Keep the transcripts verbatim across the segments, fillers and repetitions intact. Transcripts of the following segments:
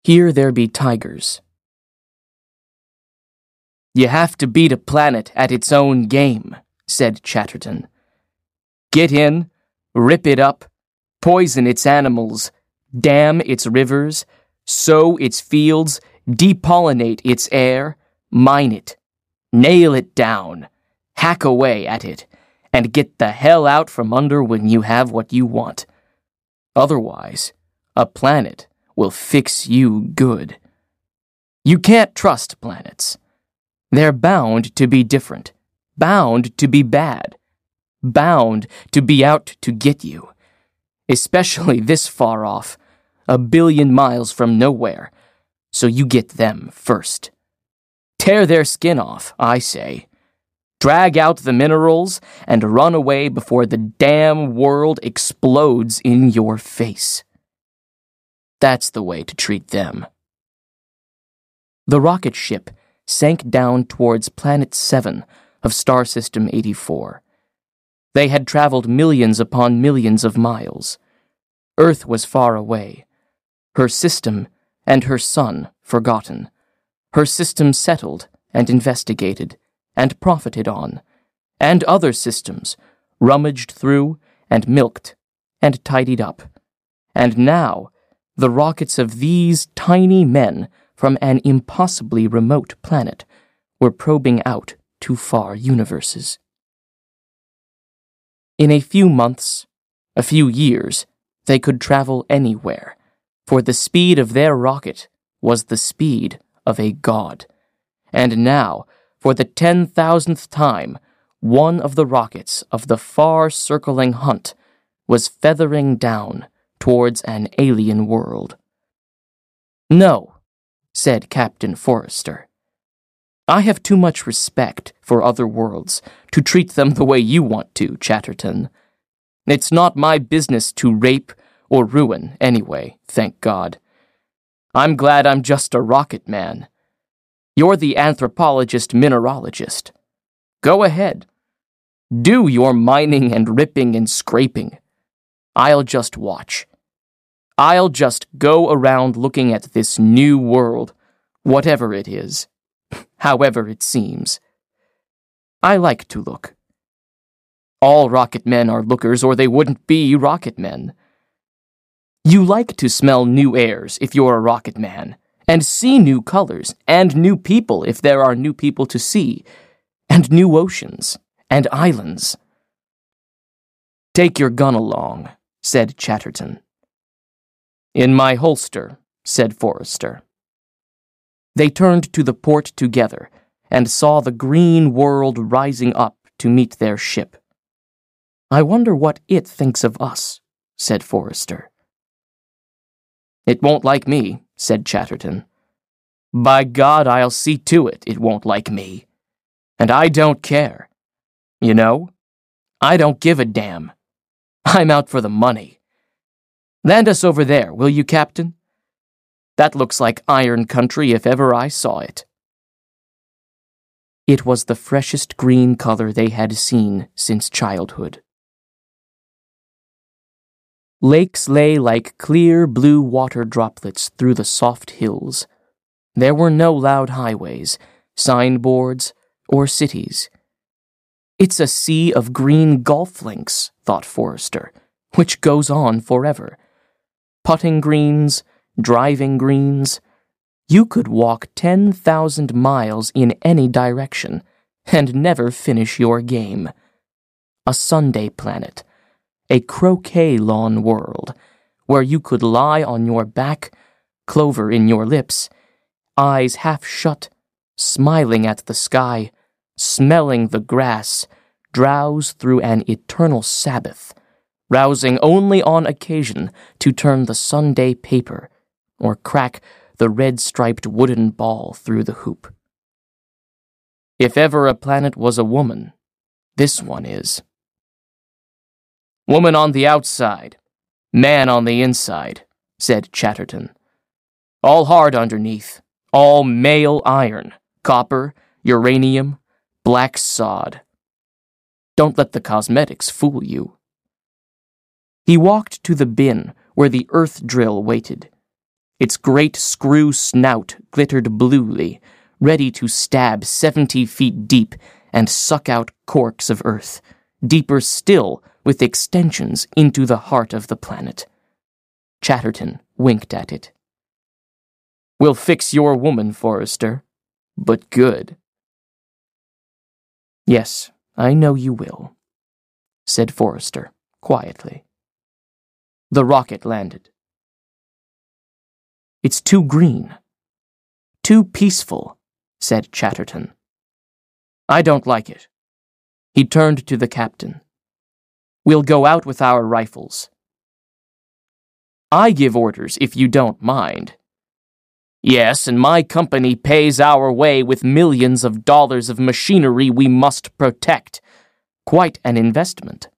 Here there be tigers. You have to beat a planet at its own game, said Chatterton. Get in, rip it up, poison its animals, dam its rivers, sow its fields, depollinate its air, mine it, nail it down, hack away at it, and get the hell out from under when you have what you want. Otherwise, a planet will fix you good. You can't trust planets. They're bound to be different, bound to be bad, bound to be out to get you, especially this far off, a billion miles from nowhere, so you get them first. Tear their skin off, I say. Drag out the minerals and run away before the damn world explodes in your face. That's the way to treat them. The rocket ship sank down towards Planet seven of Star System eighty-four. They had traveled millions upon millions of miles. Earth was far away. Her system and her sun forgotten. Her system settled and investigated and profited on, and other systems rummaged through and milked and tidied up. And now, the rockets of these tiny men from an impossibly remote planet were probing out to far universes. In a few months, a few years, they could travel anywhere, for the speed of their rocket was the speed of a god. And now, for the ten thousandth time, one of the rockets of the far-circling hunt was feathering down towards an alien world. No, said Captain Forrester. I have too much respect for other worlds to treat them the way you want to, Chatterton. It's not my business to rape or ruin, anyway, thank God. I'm glad I'm just a rocket man. You're the anthropologist-mineralogist. Go ahead. Do your mining and ripping and scraping. I'll just watch. I'll just go around looking at this new world, whatever it is, however it seems. I like to look. All rocket men are lookers, or they wouldn't be rocket men. You like to smell new airs if you're a rocket man, and see new colors, and new people if there are new people to see, and new oceans, and islands. Take your gun along, said Chatterton. In my holster, said Forrester. They turned to the port together and saw the green world rising up to meet their ship. I wonder what it thinks of us, said Forrester. It won't like me, said Chatterton. By God, I'll see to it it won't like me. And I don't care. You know, I don't give a damn. I'm out for the money. Land us over there, will you, Captain? That looks like iron country if ever I saw it. It was the freshest green color they had seen since childhood. Lakes lay like clear blue water droplets through the soft hills. There were no loud highways, signboards, or cities. It's a sea of green golf links, thought Forrester, which goes on forever. Putting greens, driving greens. You could walk ten thousand miles in any direction and never finish your game. A Sunday planet, a croquet lawn world, where you could lie on your back, clover in your lips, eyes half shut, smiling at the sky, smelling the grass, drowse through an eternal Sabbath, rousing only on occasion to turn the Sunday paper or crack the red-striped wooden ball through the hoop. If ever a planet was a woman, this one is. Woman on the outside, man on the inside, said Chatterton. All hard underneath, all male iron, copper, uranium, black sod. Don't let the cosmetics fool you. He walked to the bin where the earth drill waited. Its great screw snout glittered bluely, ready to stab seventy feet deep and suck out corks of earth, deeper still with extensions into the heart of the planet. Chatterton winked at it. We'll fix your woman, Forrester, but good. Yes, I know you will, said Forrester quietly. The rocket landed. It's too green. Too peaceful, said Chatterton. I don't like it. He turned to the captain. We'll go out with our rifles. I give orders if you don't mind. Yes, and my company pays our way with millions of dollars of machinery we must protect. Quite an investment.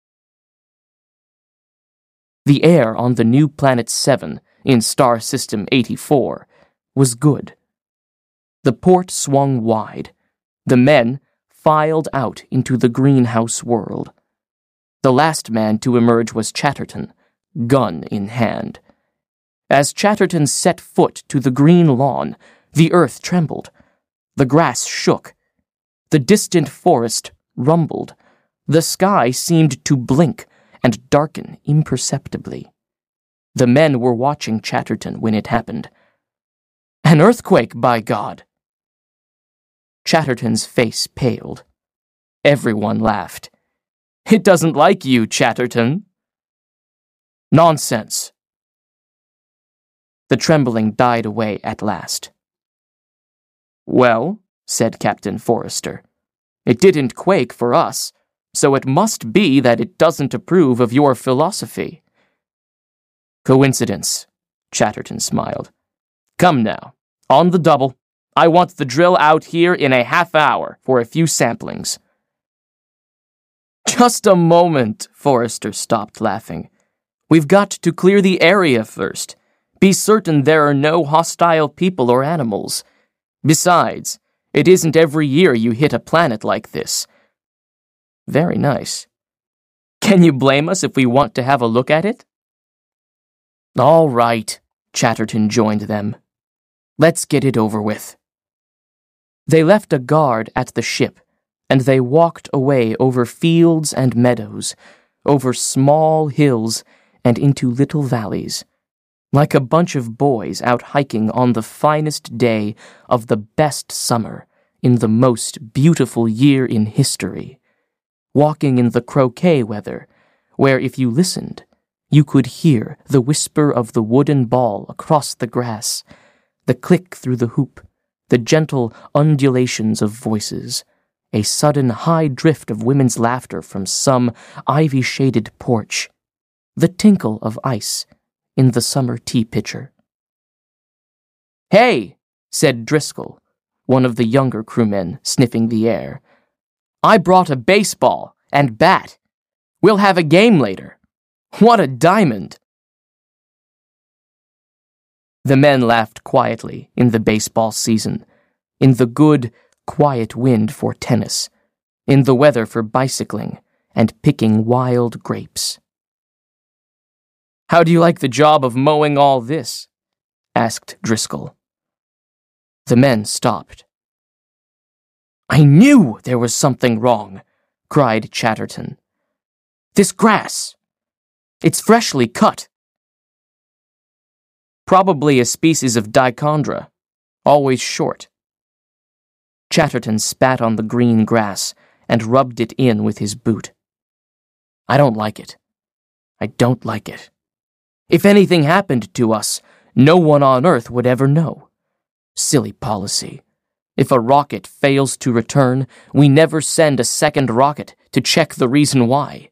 The air on the new Planet seven in Star System eighty-four was good. The port swung wide. The men filed out into the greenhouse world. The last man to emerge was Chatterton, gun in hand. As Chatterton set foot to the green lawn, the earth trembled. The grass shook. The distant forest rumbled. The sky seemed to blink and darken imperceptibly. The men were watching Chatterton when it happened. An earthquake, by God! Chatterton's face paled. Everyone laughed. It doesn't like you, Chatterton. Nonsense. The trembling died away at last. Well, said Captain Forrester, it didn't quake for us, so it must be that it doesn't approve of your philosophy. Coincidence, Chatterton smiled. Come now, on the double. I want the drill out here in a half hour for a few samplings. Just a moment, Forrester stopped laughing. We've got to clear the area first. Be certain there are no hostile people or animals. Besides, it isn't every year you hit a planet like this. Very nice. Can you blame us if we want to have a look at it? All right, Chatterton joined them. Let's get it over with. They left a guard at the ship, and they walked away over fields and meadows, over small hills and into little valleys, like a bunch of boys out hiking on the finest day of the best summer in the most beautiful year in history, walking in the croquet weather, where if you listened, you could hear the whisper of the wooden ball across the grass, the click through the hoop, the gentle undulations of voices, a sudden high drift of women's laughter from some ivy-shaded porch, the tinkle of ice in the summer tea pitcher. Hey, said Driscoll, one of the younger crewmen sniffing the air. I brought a baseball and bat. We'll have a game later. What a diamond! The men laughed quietly in the baseball season, in the good, quiet wind for tennis, in the weather for bicycling and picking wild grapes. How do you like the job of mowing all this? Asked Driscoll. The men stopped. I knew there was something wrong, cried Chatterton. This grass. It's freshly cut. Probably a species of dichondra, always short. Chatterton spat on the green grass and rubbed it in with his boot. I don't like it. I don't like it. If anything happened to us, no one on Earth would ever know. Silly policy. If a rocket fails to return, we never send a second rocket to check the reason why.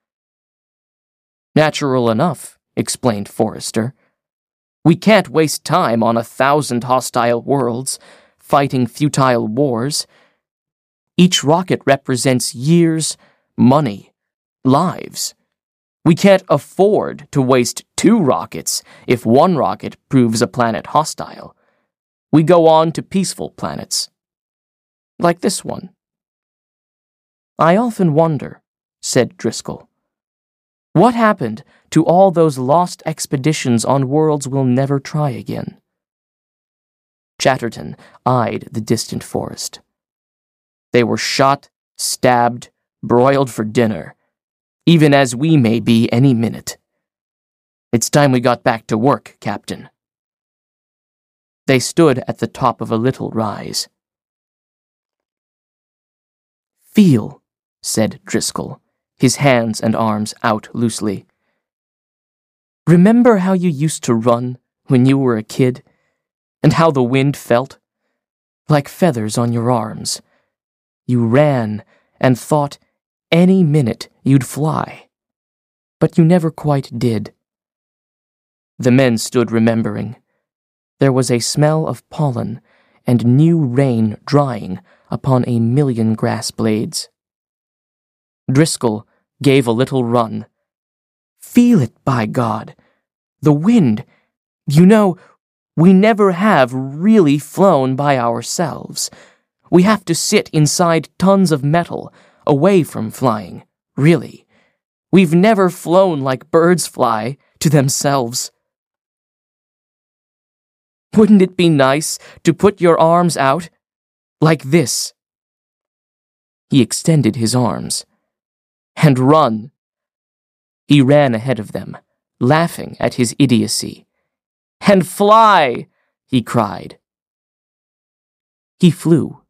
Natural enough, explained Forrester. We can't waste time on a thousand hostile worlds, fighting futile wars. Each rocket represents years, money, lives. We can't afford to waste two rockets if one rocket proves a planet hostile. We go on to peaceful planets. Like this one. I often wonder, said Driscoll, What happened to all those lost expeditions on worlds we'll never try again? Chatterton eyed the distant forest. They were shot, stabbed, broiled for dinner, even as we may be any minute. It's time we got back to work, Captain. They stood at the top of a little rise. Feel, said Driscoll, his hands and arms out loosely. Remember how you used to run when you were a kid, and how the wind felt? Like feathers on your arms. You ran and thought any minute you'd fly, but you never quite did. The men stood remembering. There was a smell of pollen and new rain drying upon a million grass blades. Driscoll gave a little run. Feel it, by God! The wind! You know, we never have really flown by ourselves. We have to sit inside tons of metal, away from flying, really. We've never flown like birds fly, to themselves. Wouldn't it be nice to put your arms out, like this? He extended his arms. And run. He ran ahead of them, laughing at his idiocy. And fly, he cried. He flew.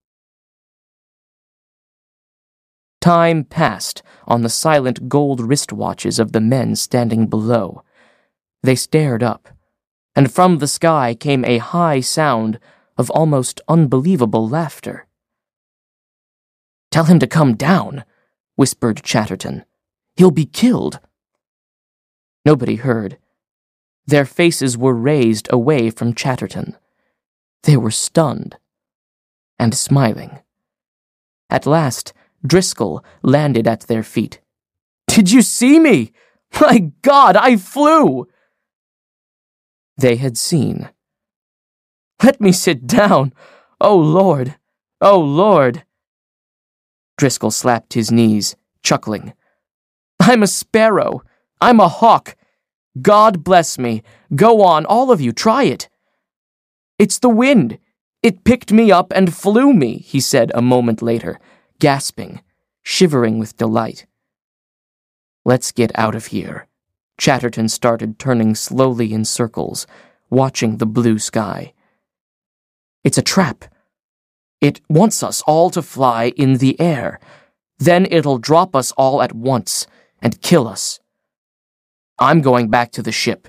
Time passed on the silent gold wristwatches of the men standing below. They stared up, and from the sky came a high sound of almost unbelievable laughter. Tell him to come down, whispered Chatterton. He'll be killed. Nobody heard. Their faces were raised away from Chatterton. They were stunned and smiling. At last, Driscoll landed at their feet. Did you see me? My God, I flew! They had seen. Let me sit down. Oh, Lord. Oh, Lord. Driscoll slapped his knees, chuckling. I'm a sparrow. I'm a hawk. God bless me. Go on, all of you, try it. It's the wind. It picked me up and flew me, he said a moment later, gasping, shivering with delight. Let's get out of here. Chatterton started turning slowly in circles, watching the blue sky. It's a trap. It wants us all to fly in the air. Then it'll drop us all at once and kill us. I'm going back to the ship.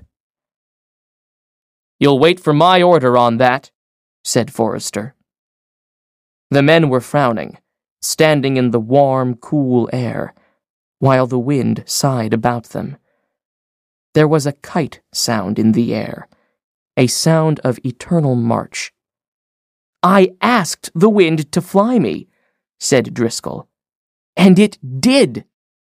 You'll wait for my order on that, said Forrester. The men were frowning, standing in the warm, cool air, while the wind sighed about them. There was a kite sound in the air, a sound of eternal march. I asked the wind to fly me, said Driscoll, and it did.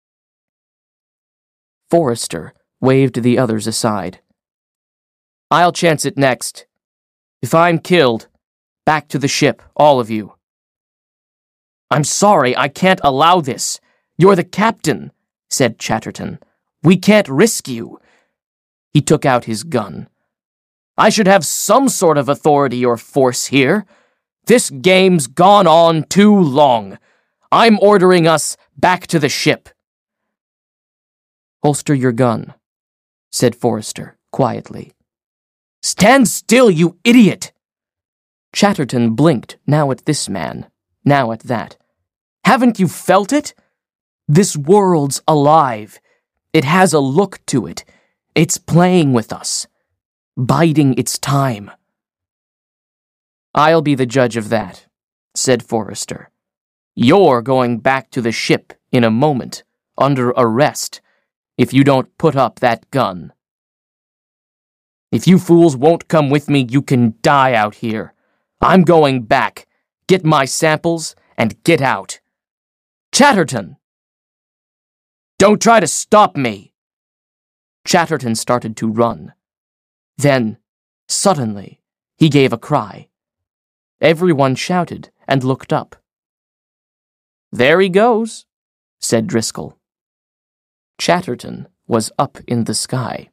Forrester waved the others aside. I'll chance it next. If I'm killed, back to the ship, all of you. I'm sorry, I can't allow this. You're the captain, said Chatterton. We can't risk you. He took out his gun. I should have some sort of authority or force here. This game's gone on too long. I'm ordering us back to the ship. Holster your gun, said Forrester quietly. Stand still, you idiot! Chatterton blinked, now at this man, now at that. Haven't you felt it? This world's alive. It has a look to it. It's playing with us, biding its time. I'll be the judge of that, said Forrester. You're going back to the ship in a moment, under arrest, if you don't put up that gun. If you fools won't come with me, you can die out here. I'm going back, get my samples, and get out. Chatterton! Don't try to stop me! Chatterton started to run. Then, suddenly, he gave a cry. Everyone shouted and looked up. There he goes, said Driscoll. Chatterton was up in the sky.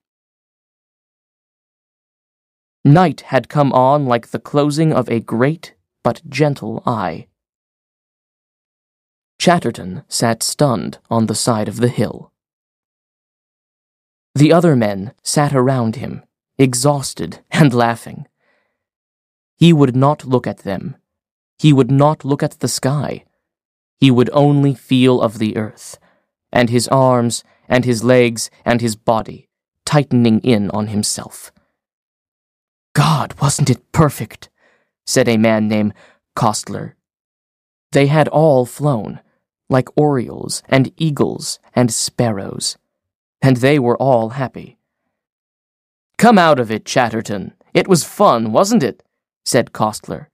Night had come on like the closing of a great but gentle eye. Chatterton sat stunned on the side of the hill. The other men sat around him, exhausted and laughing. He would not look at them. He would not look at the sky. He would only feel of the earth, and his arms and his legs and his body tightening in on himself. God, wasn't it perfect? Said a man named Kostler. They had all flown, like orioles and eagles and sparrows, and they were all happy. Come out of it, Chatterton. It was fun, wasn't it? Said Kostler.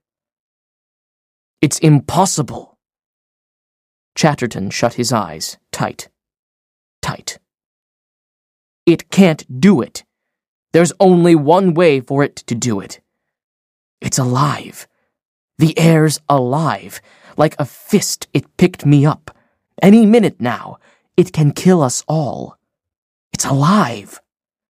It's impossible. Chatterton shut his eyes tight, tight. It can't do it. There's only one way for it to do it. It's alive. The air's alive. Like a fist, it picked me up. Any minute now, it can kill us all. It's alive.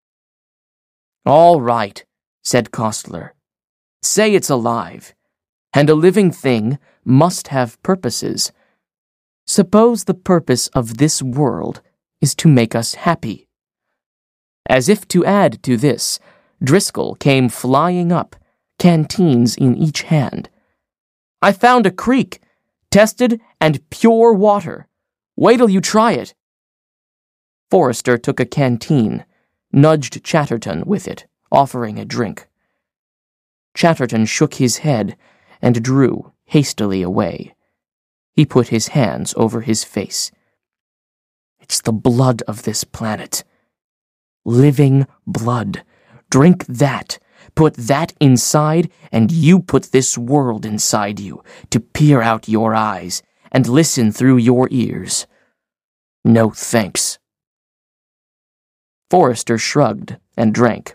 All right, said Kostler. Say it's alive. And a living thing must have purposes. Suppose the purpose of this world is to make us happy. As if to add to this, Driscoll came flying up, canteens in each hand. I found a creek, tested and pure water. Wait till you try it. Forrester took a canteen, nudged Chatterton with it, offering a drink. Chatterton shook his head and drew hastily away. He put his hands over his face. It's the blood of this planet. Living blood. Drink that. Put that inside, and you put this world inside you to peer out your eyes and listen through your ears. No thanks. Forrester shrugged and drank.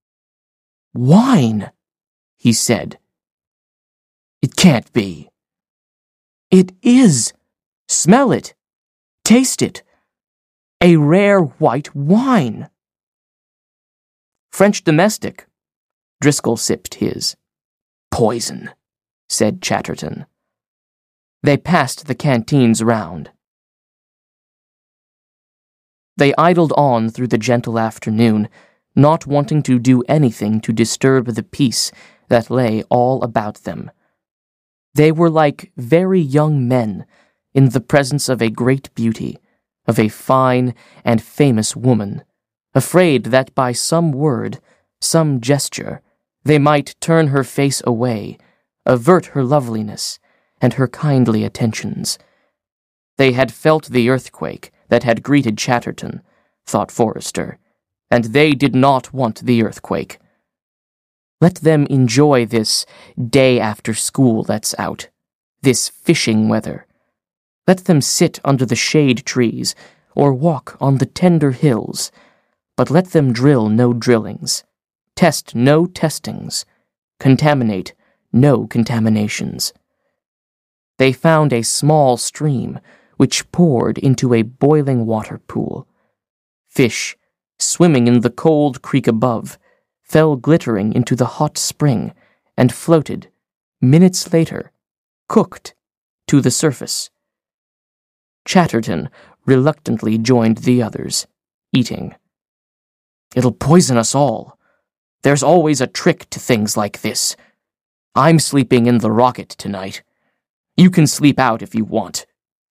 Wine, he said. It can't be. It is. Smell it. Taste it. A rare white wine. French domestic. Driscoll sipped his. Poison, said Chatterton. They passed the canteens round. They idled on through the gentle afternoon, not wanting to do anything to disturb the peace that lay all about them. They were like very young men in the presence of a great beauty, of a fine and famous woman, afraid that by some word, some gesture, they might turn her face away, avert her loveliness and her kindly attentions. They had felt the earthquake that had greeted Chatterton, thought Forrester, and they did not want the earthquake. Let them enjoy this day after school that's out, this fishing weather. Let them sit under the shade trees or walk on the tender hills, but let them drill no drillings, test no testings, contaminate no contaminations. They found a small stream which poured into a boiling water pool. Fish, swimming in the cold creek above, fell glittering into the hot spring and floated, minutes later, cooked, to the surface. Chatterton reluctantly joined the others, eating. It'll poison us all. There's always a trick to things like this. I'm sleeping in the rocket tonight. You can sleep out if you want.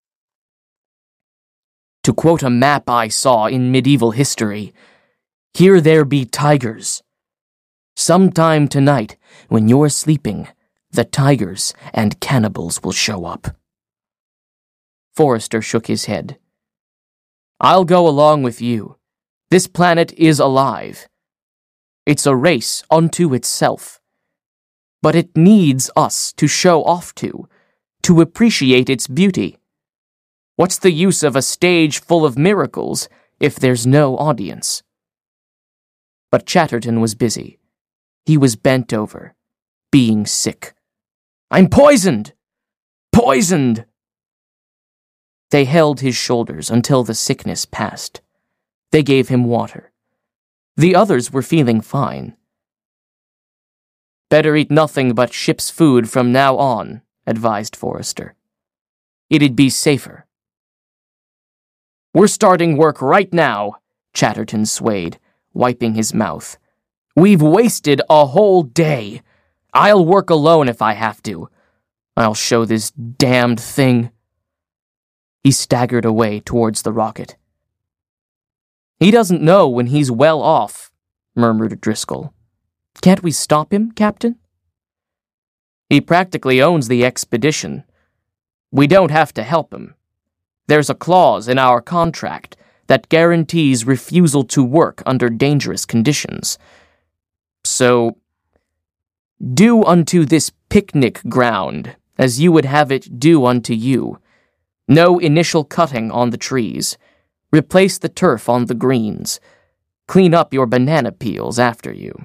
To quote a map I saw in medieval history, here there be tigers. Sometime tonight, when you're sleeping, the tigers and cannibals will show up. Forrester shook his head. I'll go along with you. This planet is alive. It's a race unto itself. But it needs us to show off to, to appreciate its beauty. What's the use of a stage full of miracles if there's no audience? But Chatterton was busy. He was bent over, being sick. I'm poisoned! Poisoned! They held his shoulders until the sickness passed. They gave him water. The others were feeling fine. "Better eat nothing but ship's food from now on," advised Forrester. "It'd be safer." "We're starting work right now," Chatterton swayed, wiping his mouth. "We've wasted a whole day. I'll work alone if I have to. I'll show this damned thing." He staggered away towards the rocket. "He doesn't know when he's well off," murmured Driscoll. "Can't we stop him, Captain?" "He practically owns the expedition. We don't have to help him. There's a clause in our contract that guarantees refusal to work under dangerous conditions. So, do unto this picnic ground as you would have it do unto you. No initial cutting on the trees. Replace the turf on the greens. Clean up your banana peels after you."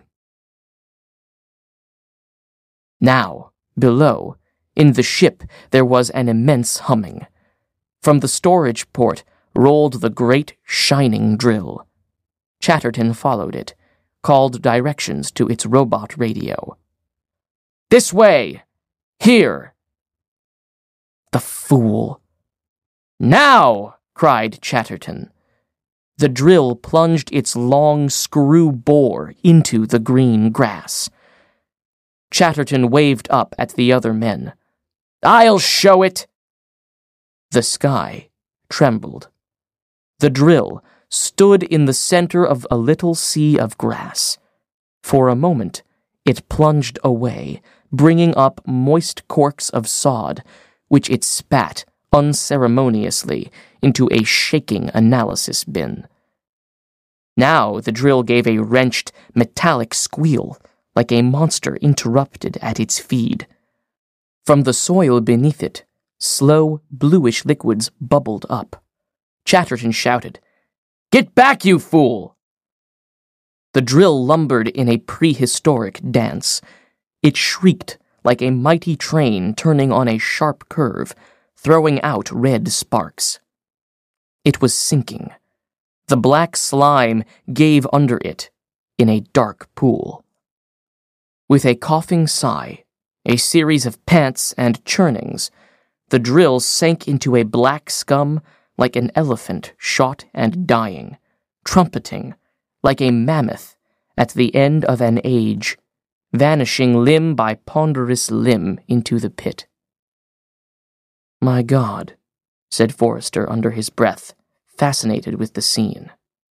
Now, below, in the ship, there was an immense humming. From the storage port rolled the great, shining drill. Chatterton followed it, called directions to its robot radio. "This way! Here!" The fool! "Now!" cried Chatterton. The drill plunged its long screw bore into the green grass. Chatterton waved up at the other men. "I'll show it!" The sky trembled. The drill stood in the center of a little sea of grass. For a moment, it plunged away, bringing up moist corks of sod, which it spat unceremoniously into a shaking analysis bin. Now the drill gave a wrenched, metallic squeal, like a monster interrupted at its feed. From the soil beneath it, slow, bluish liquids bubbled up. Chatterton shouted, "Get back, you fool!" The drill lumbered in a prehistoric dance. It shrieked like a mighty train turning on a sharp curve, throwing out red sparks. It was sinking. The black slime gave under it in a dark pool. With a coughing sigh, a series of pants and churnings, the drill sank into a black scum like an elephant shot and dying, trumpeting like a mammoth at the end of an age, vanishing limb by ponderous limb into the pit. "My God," said Forrester under his breath, fascinated with the scene.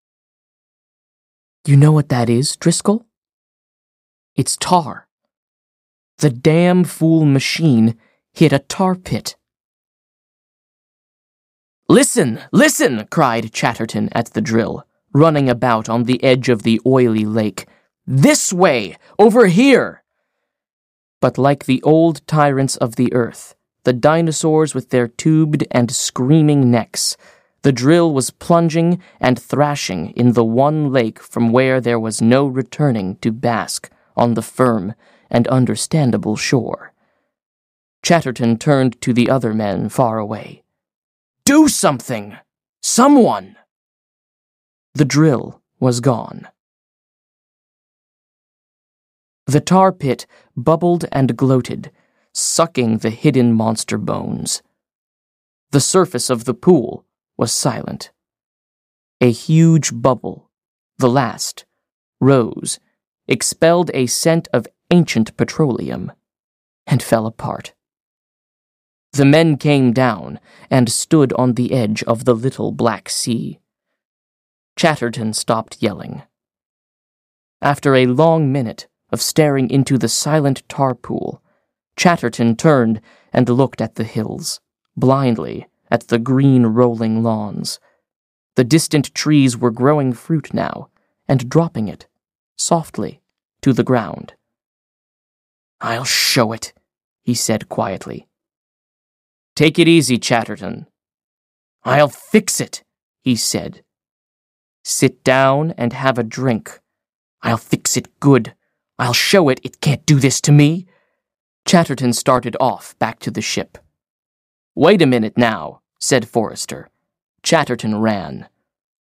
"You know what that is, Driscoll? It's tar. The damn fool machine hit a tar pit." "Listen, listen!" cried Chatterton at the drill, running about on the edge of the oily lake. "This way! Over here!" But like the old tyrants of the earth, the dinosaurs with their tubed and screaming necks, the drill was plunging and thrashing in the one lake from where there was no returning to bask on the firm and understandable shore. Chatterton turned to the other men far away. "Do something! Someone!" The drill was gone. The tar pit bubbled and gloated, sucking the hidden monster bones. The surface of the pool was silent. A huge bubble, the last, rose, expelled a scent of ancient petroleum, and fell apart. The men came down and stood on the edge of the little black sea. Chatterton stopped yelling. After a long minute of staring into the silent tar pool, Chatterton turned and looked at the hills, blindly at the green rolling lawns. The distant trees were growing fruit now and dropping it, softly, to the ground. "I'll show it," he said quietly. "Take it easy, Chatterton." "I'll fix it," he said. "Sit down and have a drink. I'll fix it good. I'll show it it can't do this to me." Chatterton started off back to the ship. "Wait a minute now," said Forrester. Chatterton ran.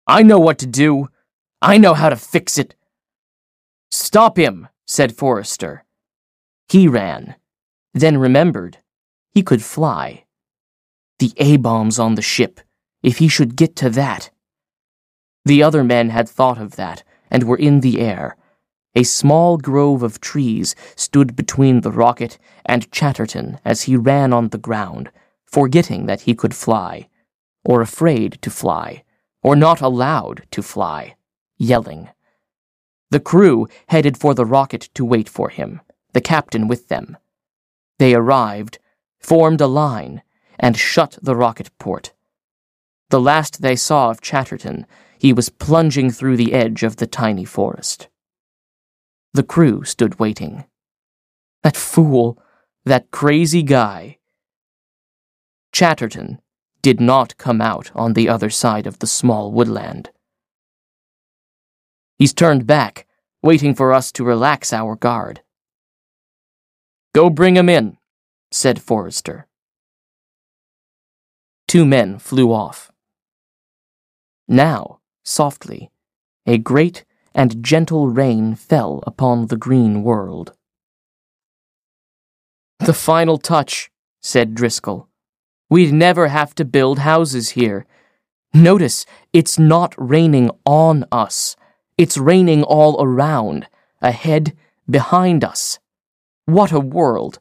I know what to do. I know how to fix it. Stop him, said Forrester. He ran, then remembered he could fly. The A-bombs on the ship, if he should get to that. The other men had thought of that and were in the air. A small grove of trees stood between the rocket and Chatterton as he ran on the ground, forgetting that he could fly, or afraid to fly, or not allowed to fly, yelling. The crew headed for the rocket to wait for him, the captain with them. They arrived, formed a line, and shut the rocket port. The last they saw of Chatterton, he was plunging through the edge of the tiny forest. The crew stood waiting. That fool, that crazy guy. Chatterton did not come out on the other side of the small woodland. He's turned back, waiting for us to relax our guard. Go bring him in, said Forrester. Two men flew off. Now, softly, a great and gentle rain fell upon the green world. The final touch, said Driscoll. We'd never have to build houses here. Notice, it's not raining on us. It's raining all around, ahead, behind us. What a world!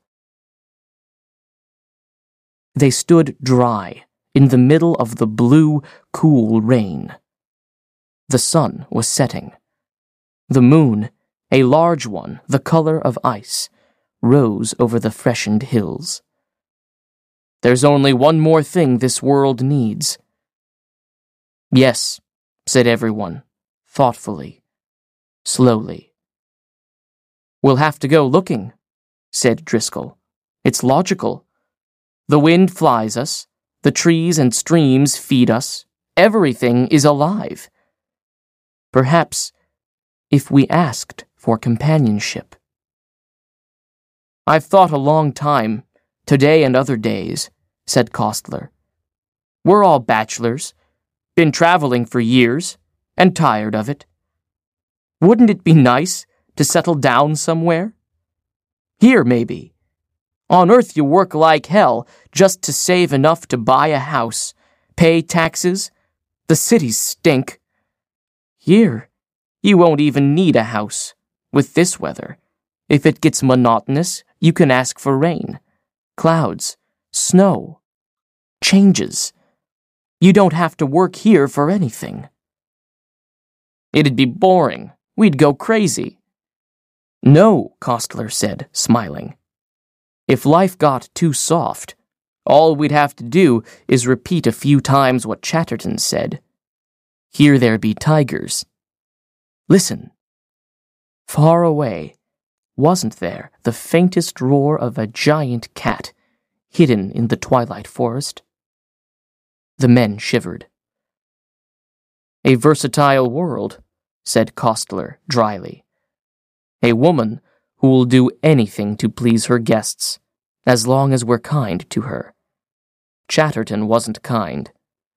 They stood dry, in the middle of the blue, cool rain. The sun was setting. The moon, a large one, the color of ice, rose over the freshened hills. There's only one more thing this world needs. Yes, said everyone, thoughtfully, slowly. We'll have to go looking, said Driscoll. It's logical. The wind flies us, the trees and streams feed us, everything is alive. Perhaps if we asked for companionship. I've thought a long time, today and other days, said Kostler. We're all bachelors, been traveling for years, and tired of it. Wouldn't it be nice to settle down somewhere? Here, maybe. On Earth you work like hell just to save enough to buy a house, pay taxes. The cities stink. Here, you won't even need a house. With this weather, if it gets monotonous, you can ask for rain, clouds, snow, changes. You don't have to work here for anything. It'd be boring. We'd go crazy. No, Kostler said, smiling. If life got too soft, all we'd have to do is repeat a few times what Chatterton said. Here there be tigers. Listen. Far away, wasn't there the faintest roar of a giant cat hidden in the twilight forest? The men shivered. A versatile world, said Kostler dryly. A woman who will do anything to please her guests, as long as we're kind to her. Chatterton wasn't kind.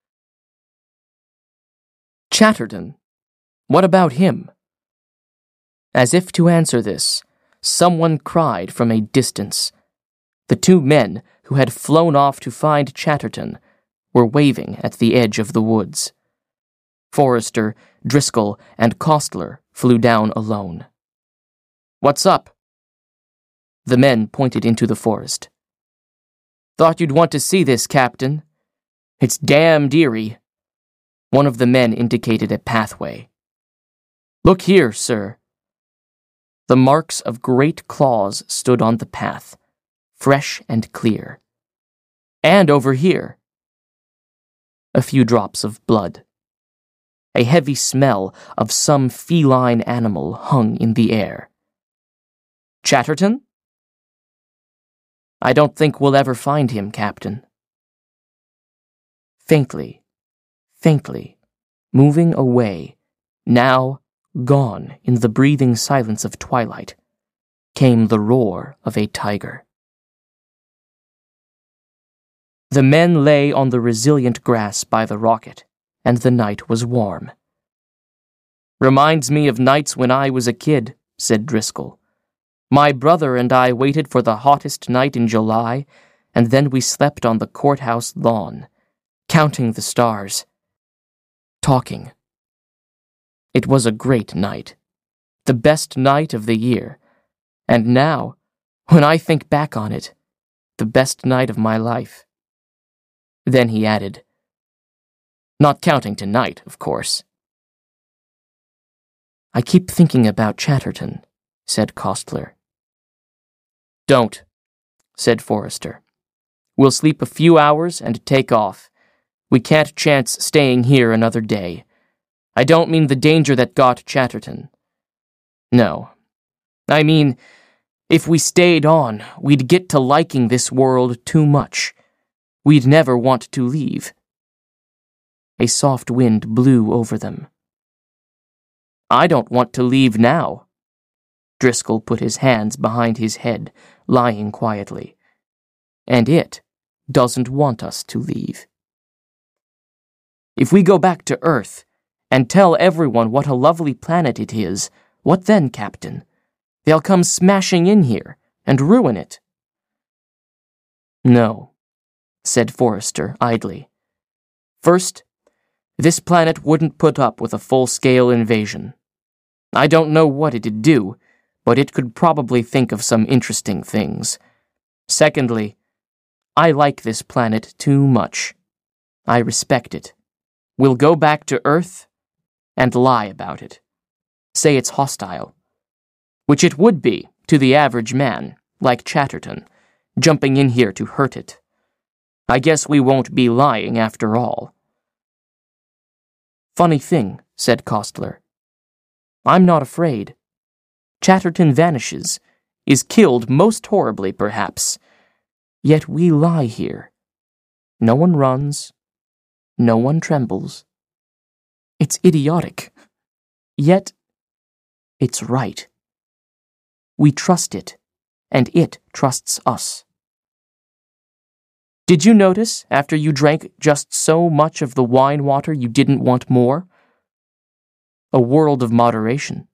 Chatterton? What about him? As if to answer this, someone cried from a distance. The two men who had flown off to find Chatterton were waving at the edge of the woods. Forrester, Driscoll, and Kostler flew down alone. What's up? The men pointed into the forest. Thought you'd want to see this, Captain. It's damned eerie. One of the men indicated a pathway. Look here, sir. The marks of great claws stood on the path, fresh and clear. And over here. A few drops of blood. A heavy smell of some feline animal hung in the air. Chatterton? I don't think we'll ever find him, Captain. Faintly, faintly, moving away, now gone in the breathing silence of twilight, came the roar of a tiger. The men lay on the resilient grass by the rocket, and the night was warm. Reminds me of nights when I was a kid, said Driscoll. My brother and I waited for the hottest night in July, and then we slept on the courthouse lawn, counting the stars, talking. It was a great night, the best night of the year, and now, when I think back on it, the best night of my life. Then he added, not counting tonight, of course. I keep thinking about Chatterton, said Kostler. Don't, said Forrester. We'll sleep a few hours and take off. We can't chance staying here another day. I don't mean the danger that got Chatterton. No. I mean, if we stayed on, we'd get to liking this world too much. We'd never want to leave. A soft wind blew over them. I don't want to leave now. Driscoll put his hands behind his head, lying quietly. And it doesn't want us to leave. If we go back to Earth and tell everyone what a lovely planet it is, what then, Captain? They'll come smashing in here and ruin it. No, said Forrester idly. First, this planet wouldn't put up with a full-scale invasion. I don't know what it'd do, but it could probably think of some interesting things. Secondly, I like this planet too much. I respect it. We'll go back to Earth and lie about it. Say it's hostile. Which it would be to the average man, like Chatterton, jumping in here to hurt it. I guess we won't be lying after all. Funny thing, said Kostler. I'm not afraid. Chatterton vanishes, is killed most horribly, perhaps. Yet we lie here. No one runs. No one trembles. It's idiotic. Yet, it's right. We trust it, and it trusts us. Did you notice, after you drank just so much of the wine water you didn't want more? A world of moderation.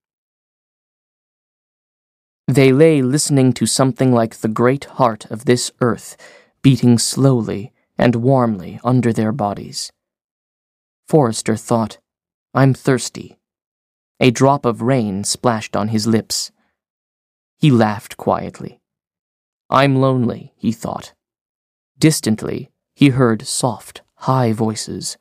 They lay listening to something like the great heart of this earth beating slowly and warmly under their bodies. Forrester thought, I'm thirsty. A drop of rain splashed on his lips. He laughed quietly. I'm lonely, he thought. Distantly, he heard soft, high voices.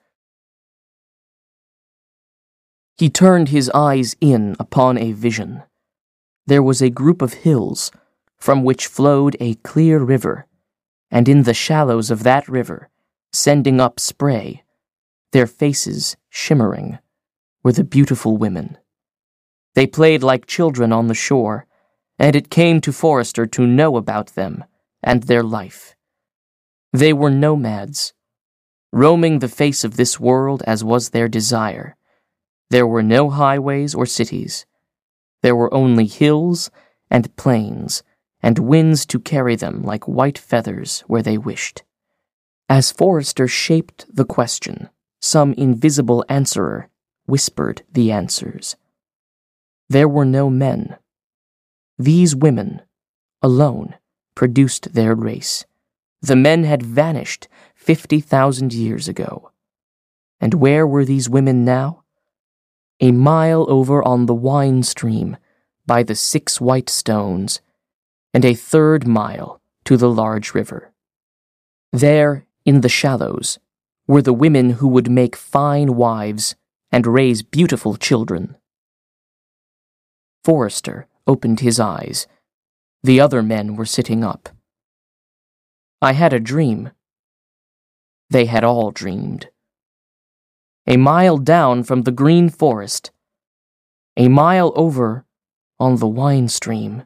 He turned his eyes in upon a vision. There was a group of hills, from which flowed a clear river, and in the shallows of that river, sending up spray, their faces shimmering, were the beautiful women. They played like children on the shore, and it came to Forrester to know about them and their life. They were nomads, roaming the face of this world as was their desire. There were no highways or cities. There were only hills and plains, and winds to carry them like white feathers where they wished. As Forrester shaped the question, some invisible answerer whispered the answers. There were no men. These women, alone, produced their race. The men had vanished fifty thousand years ago. And where were these women now? A mile over on the wine stream, by the six white stones, and a third mile to the large river. There, in the shallows, were the women who would make fine wives and raise beautiful children. Forrester opened his eyes. The other men were sitting up. I had a dream. They had all dreamed. A mile down from the green forest, a mile over on the wine stream.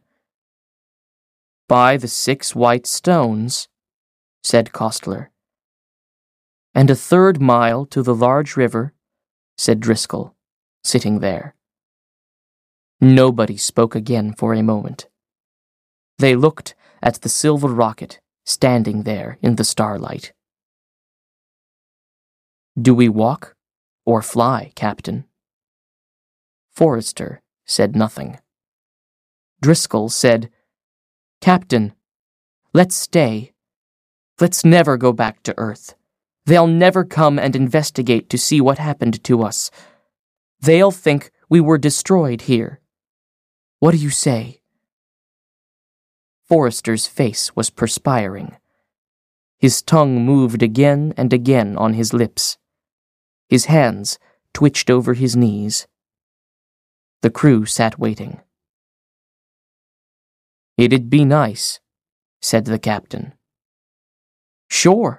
By the six white stones, said Kostler. And a third mile to the large river, said Driscoll, sitting there. Nobody spoke again for a moment. They looked at the silver rocket standing there in the starlight. Do we walk or fly, Captain? Forrester said nothing. Driscoll said, "Captain, let's stay. Let's never go back to Earth. They'll never come and investigate to see what happened to us. They'll think we were destroyed here. What do you say?" Forrester's face was perspiring. His tongue moved again and again on his lips. His hands twitched over his knees. The crew sat waiting. "It'd be nice," said the captain. "Sure."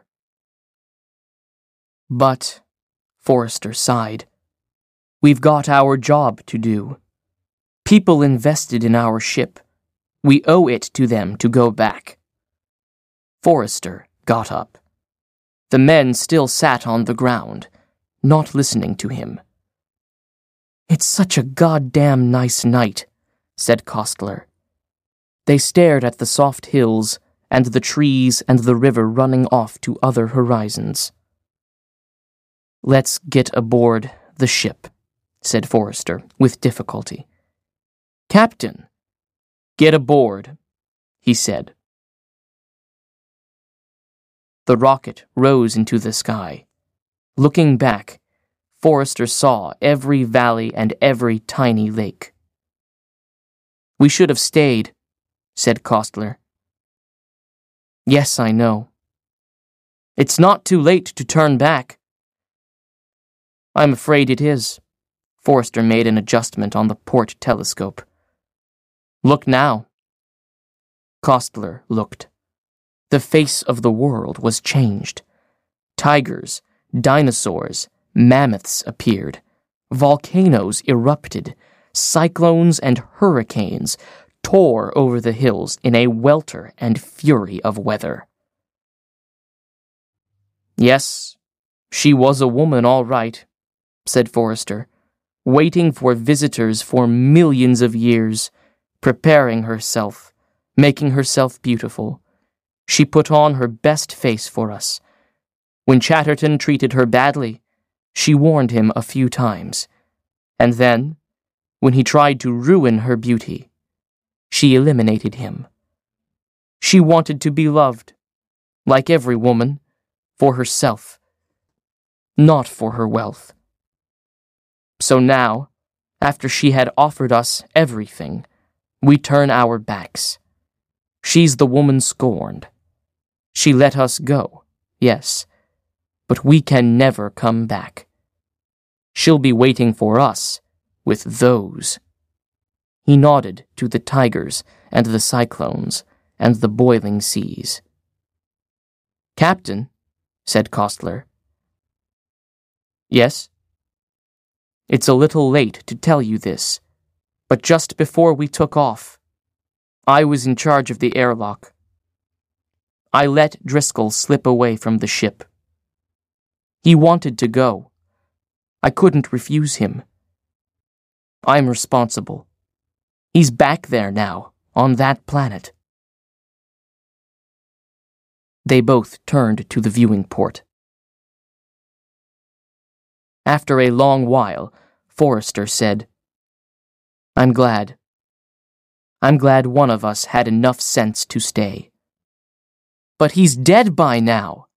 "But," Forrester sighed, "we've got our job to do. People invested in our ship. We owe it to them to go back." Forrester got up. The men still sat on the ground, not listening to him. "It's such a goddamn nice night," said Kostler. They stared at the soft hills and the trees and the river running off to other horizons. "Let's get aboard the ship," said Forrester, with difficulty. "Captain, get aboard," he said. The rocket rose into the sky. Looking back, Forrester saw every valley and every tiny lake. "We should have stayed," said Kostler. "Yes, I know. It's not too late to turn back." "I'm afraid it is." Forrester made an adjustment on the port telescope. "Look now." Kostler looked. The face of the world was changed. Tigers, dinosaurs, mammoths appeared. Volcanoes erupted. Cyclones and hurricanes tore over the hills in a welter and fury of weather. "Yes, she was a woman all right," said Forrester, "waiting for visitors for millions of years, preparing herself, making herself beautiful. She put on her best face for us. When Chatterton treated her badly, she warned him a few times. And then, when he tried to ruin her beauty, she eliminated him. She wanted to be loved, like every woman, for herself, not for her wealth. So now, after she had offered us everything, we turn our backs. She's the woman scorned. She let us go, yes, but we can never come back. She'll be waiting for us with those." He nodded to the tigers and the cyclones and the boiling seas. "Captain," said Kostler. "Yes?" "It's a little late to tell you this, but just before we took off, I was in charge of the airlock. I let Driscoll slip away from the ship. He wanted to go. I couldn't refuse him. I'm responsible. He's back there now, on that planet." They both turned to the viewing port. After a long while, Forrester said, "I'm glad. I'm glad one of us had enough sense to stay." "But he's dead by now."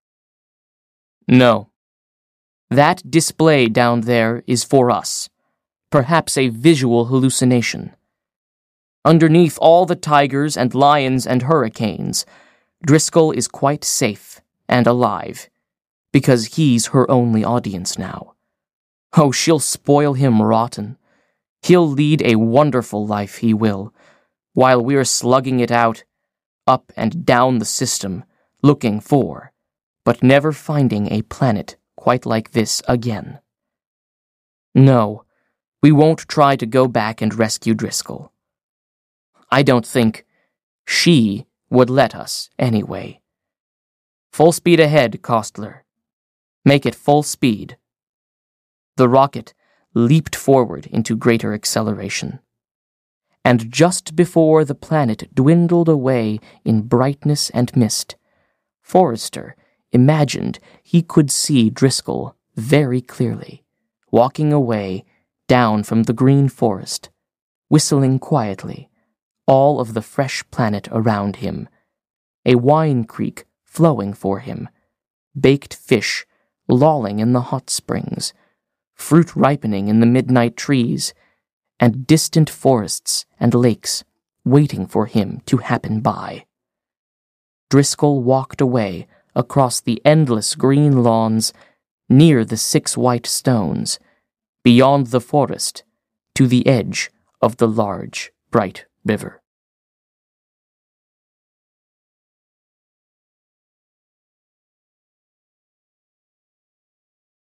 "No. That display down there is for us, perhaps a visual hallucination. Underneath all the tigers and lions and hurricanes, Driscoll is quite safe and alive, because he's her only audience now. Oh, she'll spoil him rotten. He'll lead a wonderful life, he will, while we're slugging it out, up and down the system, looking for, but never finding a planet quite like this again. No, we won't try to go back and rescue Driscoll. I don't think she would let us anyway. Full speed ahead, Kostler. Make it full speed." The rocket leaped forward into greater acceleration. And just before the planet dwindled away in brightness and mist, Forrester imagined he could see Driscoll very clearly, walking away down from the green forest, whistling quietly, all of the fresh planet around him, a wine creek flowing for him, baked fish lolling in the hot springs, fruit ripening in the midnight trees, and distant forests and lakes waiting for him to happen by. Driscoll walked away across the endless green lawns, near the six white stones, beyond the forest, to the edge of the large, bright river.